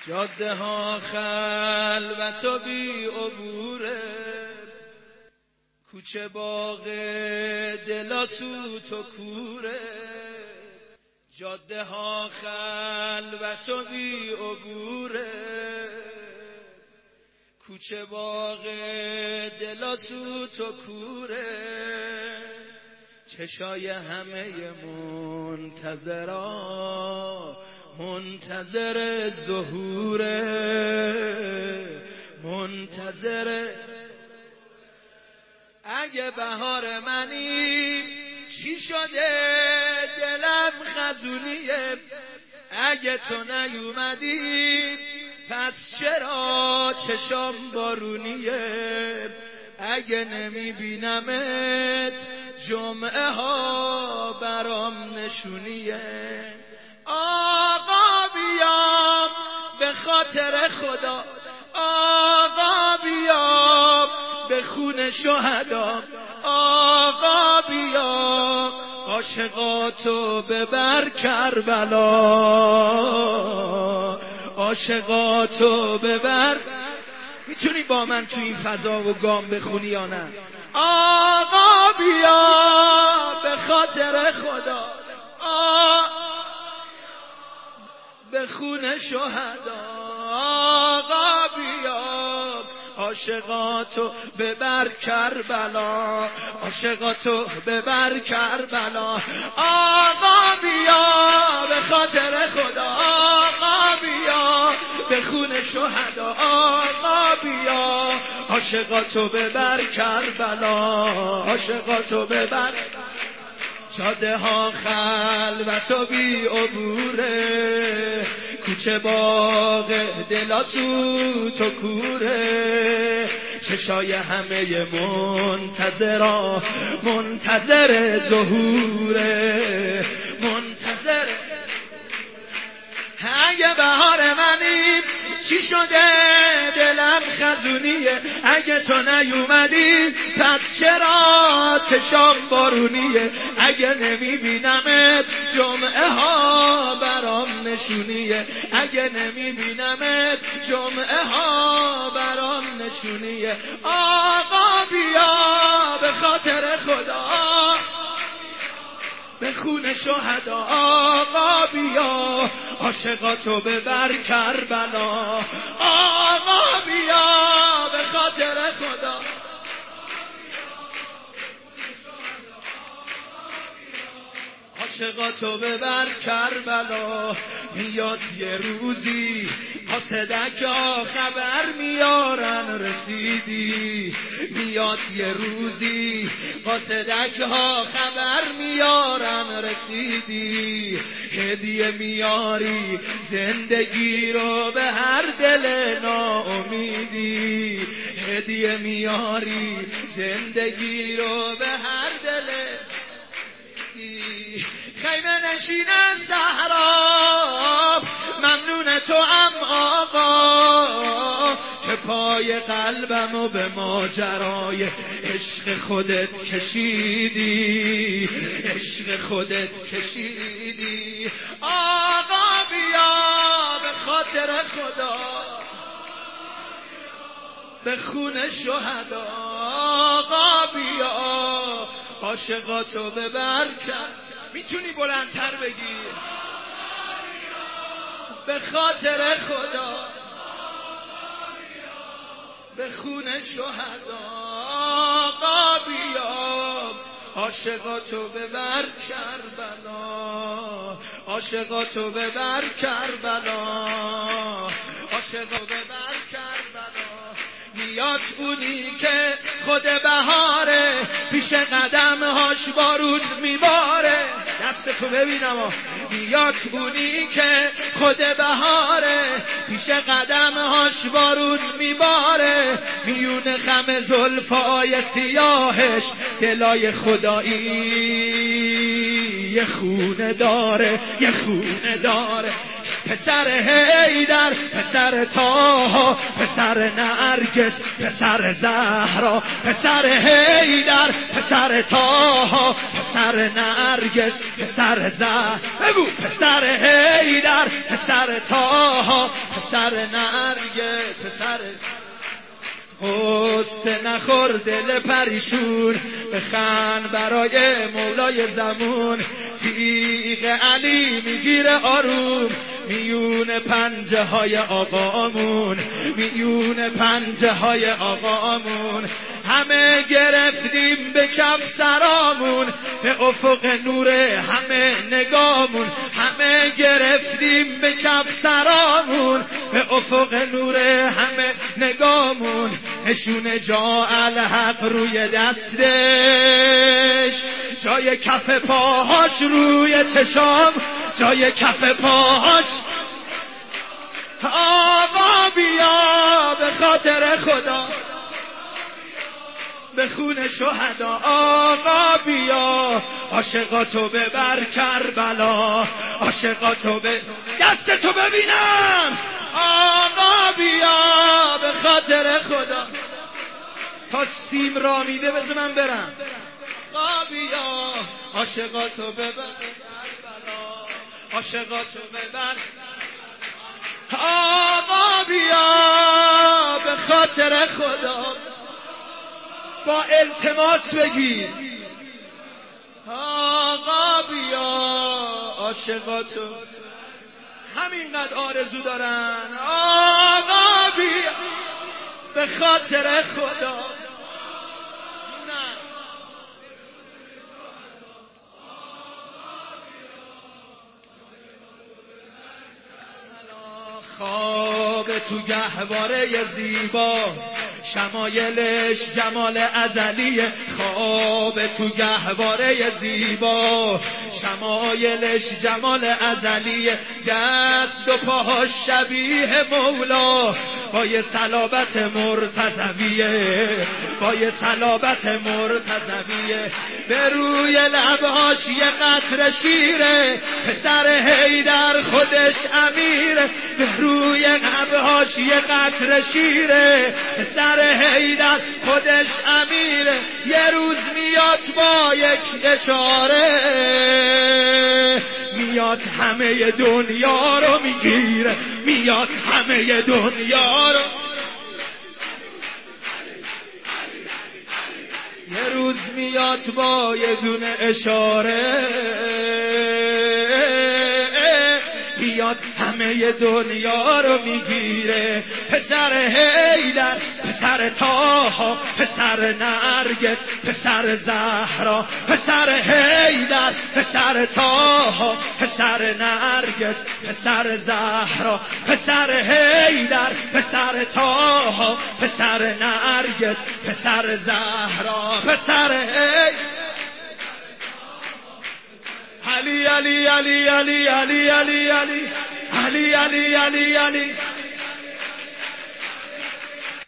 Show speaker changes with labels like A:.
A: جاده ها خلوت و بی عبوره، کوچه باغ دلاسوت و کوره. جاده ها خلوت و بی عبوره، کوچه باغ دلاسوت و کوره. چشای همه منتظرا منتظر ظهوره، منتظر. اگه بهار منی چی شده دلم خزونیه، اگه تو نیومدی پس چرا چشام بارونیه. اگه نمیبینمت جمعه ها برام نشونیه. آقا بیام به خاطر خدا، آقا بیام به خون شهدا، آقا بیام عاشقاتو ببر کربلا، عاشقاتو ببر. میتونی با من تو این فضا و گام بخونی یا نه؟ آقا بیا به خاطر خدا، به خون شهدا، آقا بیا عاشقاتو ببر کربلا، عاشقاتو ببر کربلا. آقا بیا به خاطر خدا، آقا بیا به خون شهدا، آقا بیا عاشقاتو ببر کربلا، عاشقاتو ببر. جاده ها خلوت و بی عبوره، کوچه باغ دلاسوت و کوره. چشای همه منتظرا منتظر ظهوره، منتظر. اگه بهار منی چی شده دلم خزونیه، اگه تو نیومدی پس چرا چشام بارونیه. اگه نمیبینمت جمعه ها برام نشونیه، اگه نمیبینمت جمعه ها برام نشونیه. آقا بیا به خاطر خدا، به خون شهدا، آقا بیا عاشقاتو ببر کربلا، آقا بیا به خاطر خدا. عاشقاتو ببر کربلا. میاد یه روزی قاصدک ها خبر میارن رسیدی، میاد یه روزی قاصدک ها خبر میارن رسیدی. هدیه میاری زندگی رو به هر دل ناامیدی، هدیه میاری زندگی رو به هر دل. خیمه نشین صحرا ممنون تو ام آقا، که پای قلبمو به ماجرای عشق خودت کشیدی، عشق خودت کشیدی. آقا بیا به خاطر خدا، به خون شهدا، آقا بیا عاشقاتو ببر کرد. میتونی بلندتر بگی؟ به خاطر خدا، به خون شهدا، آقا بیا عاشقاتو ببر کربلا، عاشقاتو ببر کربلا، عاشقاتو ببر کربلا. میاد اونی که خود بهاره، پیش قدمهاش بارون میباره. دستتو ببینم. میاد اونی که خود بهاره، پیش قدمهاش بارون میباره. میون خم زلفای سیاهش دلای خدایی یه خونه داره، یه خونه داره. پسر حیدر، پسر طاها، پسر نرگس، پسر زهرا. پسر حیدر، پسر طاها، پسر پسر نرگس، پسر زهر، بگو پسر حیدر، پسر طاها، پسر نرگس، پسر غصه نخور دل پریشون، بخند برای مولای زمون. تیغ علی میگیره آروم، میون پنجه های آقامون، میون پنجه های آقامون. همه گرفتیم به کف سرامون، به افق نور همه نگامون. همه گرفتیم به کف سرامون، به افق نور همه نگامون. نشون جا الحق روی دستش، جای کف پاهاش روی چشام، جای کف پاهاش. آقا بیا به خاطر خدا، به خون شهدا. آقا بیا عاشقاتو ببر کربلا، عاشقاتو به دستتو ببینم. آقا بیا به خاطر خدا. تا سیم را میده بذار من برم. آقا بیا عاشقاتو ببر کربلا، عاشقاتو ببر. آقا بیا به خاطر خدا، با التماس بگیر. آقا بیا عاشقاتو همینقدر آرزو دارن. آقا بیا به خاطر خدا. خواب تو گهواره زیبا، شمایلش جمال ازلیه. خواب تو گهواره زیبا، شمایلش جمال ازلیه. دست و پاهاش شبیه مولا، با یه صلابت مرتضویه، با یه صلابت مرتضویه. به روی لبهاش یه قطره شیره، پسر حیدر خودش امیره. به روی لبهاش یه قطره شیره، پسر حیدر خودش امیره. یه روز میاد با یک اشاره، میاد همه دنیا رو میگیره، میاد همه دنیا رو. یه روز میاد با یه دونه اشاره، میاد همه دنیا رو میگیره. پسر حیدر، پسر طاها، پسر نرگس، پسر زهرا. پسر حیدر، پسر طاها، پسر نرگس، پسر زهرا. پسر حیدر، پسر طاها، پسر نرگس، پسر زهرا. پسر حیدر. علی علی علی علی علی علی علی علی علی علی علی